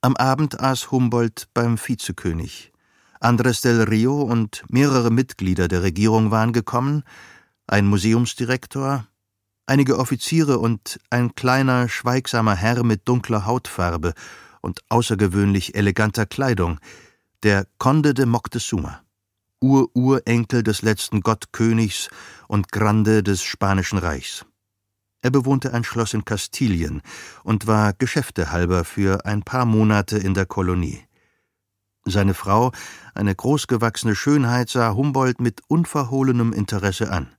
Am Abend aß Humboldt beim Vizekönig. Andrés del Rio und mehrere Mitglieder der Regierung waren gekommen, ein Museumsdirektor, einige Offiziere und ein kleiner, schweigsamer Herr mit dunkler Hautfarbe und außergewöhnlich eleganter Kleidung, der Conde de Moctezuma, Ururenkel des letzten Gottkönigs und Grande des Spanischen Reichs. Er bewohnte ein Schloss in Kastilien und war geschäftehalber für ein paar Monate in der Kolonie. Seine Frau, eine großgewachsene Schönheit, sah Humboldt mit unverhohlenem Interesse an.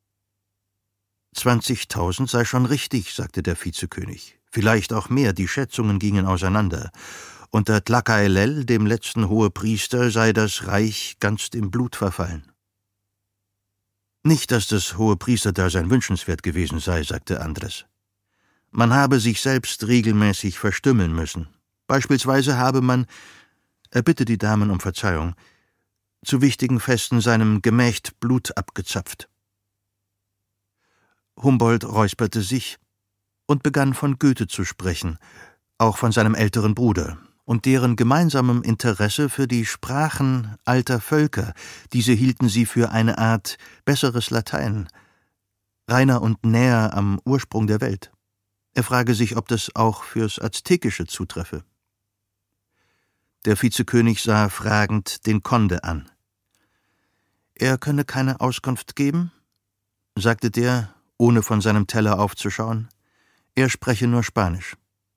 20.000 sei schon richtig, sagte der Vizekönig. Vielleicht auch mehr, die Schätzungen gingen auseinander. Unter Tlacaelel, dem letzten Hohepriester, sei das Reich ganz dem Blut verfallen. Nicht, dass das Hohepriesterdasein wünschenswert gewesen sei, sagte Andrés. Man habe sich selbst regelmäßig verstümmeln müssen. Beispielsweise habe man, er bitte die Damen um Verzeihung, zu wichtigen Festen seinem Gemächt Blut abgezapft. Humboldt räusperte sich und begann von Goethe zu sprechen, auch von seinem älteren Bruder und deren gemeinsamem Interesse für die Sprachen alter Völker. Diese hielten sie für eine Art besseres Latein, reiner und näher am Ursprung der Welt. Er frage sich, ob das auch fürs Aztekische zutreffe. Der Vizekönig sah fragend den Conde an. Er könne keine Auskunft geben, sagte der, ohne von seinem Teller aufzuschauen. Er spreche nur Spanisch.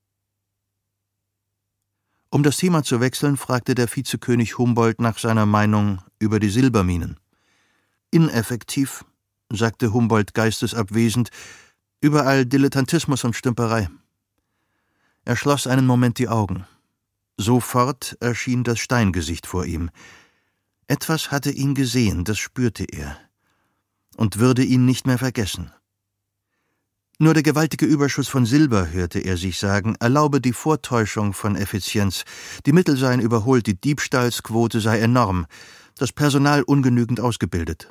Um das Thema zu wechseln, fragte der Vizekönig Humboldt nach seiner Meinung über die Silberminen. Ineffektiv, sagte Humboldt geistesabwesend, überall Dilettantismus und Stümperei. Er schloss einen Moment die Augen. Sofort erschien das Steingesicht vor ihm. Etwas hatte ihn gesehen, das spürte er, und würde ihn nicht mehr vergessen. Nur der gewaltige Überschuss von Silber, hörte er sich sagen, erlaube die Vortäuschung von Effizienz. Die Mittel seien überholt, die Diebstahlsquote sei enorm, das Personal ungenügend ausgebildet.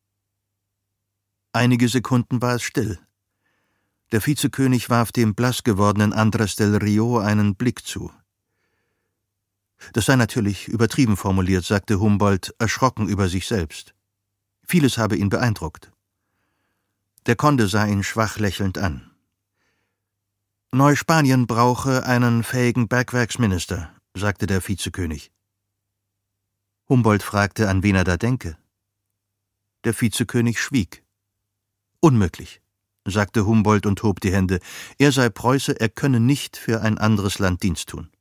Einige Sekunden war es still. Der Vizekönig warf dem blass gewordenen Andrés del Rio einen Blick zu. Das sei natürlich übertrieben formuliert, sagte Humboldt, erschrocken über sich selbst. Vieles habe ihn beeindruckt. Der Conde sah ihn schwach lächelnd an. Neuspanien brauche einen fähigen Bergwerksminister, sagte der Vizekönig. Humboldt fragte, an wen er da denke. Der Vizekönig schwieg. Unmöglich, sagte Humboldt und hob die Hände. Er sei Preuße, er könne nicht für ein anderes Land Dienst tun.